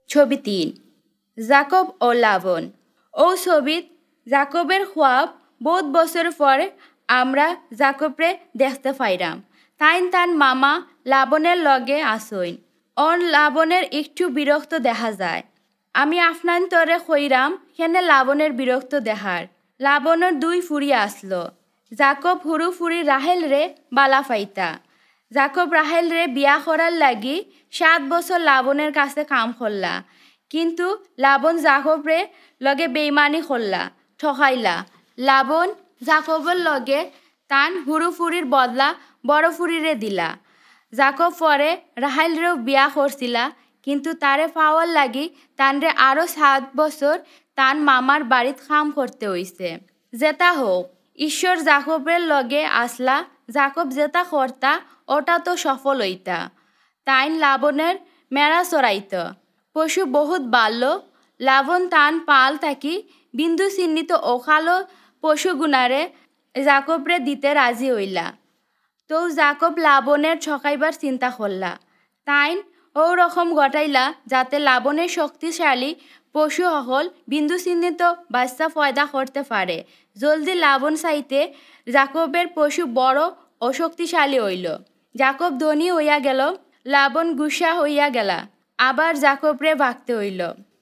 ছবি ৩ জাকব ও লাবণ। ও ছবিত জাকবের খোয়াব বহুত বছর পর আমরা জাকবরে দেখতে পাইরাম। তান মামা লাবণের লগে আসইন। অন লাবণের একটু বিরক্ত দেখা যায়। আমি আপনার তরে কইরাম কেনে লাবণের বিরক্ত দেখার। লাবণের ২ ফুরি আসলো। জাকব হুরু ফুরি রাহেল রে বালা ফাইতা। জাকব রাহেল রে বিয়া করার লাগি ৭ বছর লাবণের কাছে কাম করলা, কিন্তু লাবণ জাকবরে লগে বেইমানি করলা, ঠকাইলা। লাবণ জাকবর লগে তান হুরু ফুরির বদলা বড় ফুরিরে দিলা। জাকব পরে রাহেলরেও বিয়া করছিলা, কিন্তু তারে পাওয়ার লাগি তানরে আরও ৭ বছর তান মামার বাড়িত কাম করতে হইছে। যেটা হোক, ঈশ্বর জাকবের লগে আসলা, জাকব যেটা করতা ওটা তো সফল হইতা। তাইন লাবণের মেড়া চড়াইত। পশু বহুত বাড়ল। লাবণ তান পাল থাকি বিন্দু চিহ্নিত ওখালো পশুগুনারে জাকবরে দিতে রাজি হইলা। তো জাকব লাবণের ঠকাইবার চিন্তা করলা। তাইন ও রকম ঘটাইলা যাতে লাবণের শক্তিশালী পশু সকল বিন্দু চিহ্নিত বাচ্চা পয়দা করতে পারে। জলদি লাবণ চাইতে জাকবের পশু বড় ও শক্তিশালী হইল। জাকব ধনী হইয়া গেল, লাবণ গুসা হইয়া গেলা। আবার জাকবরে ভাগতে হইল।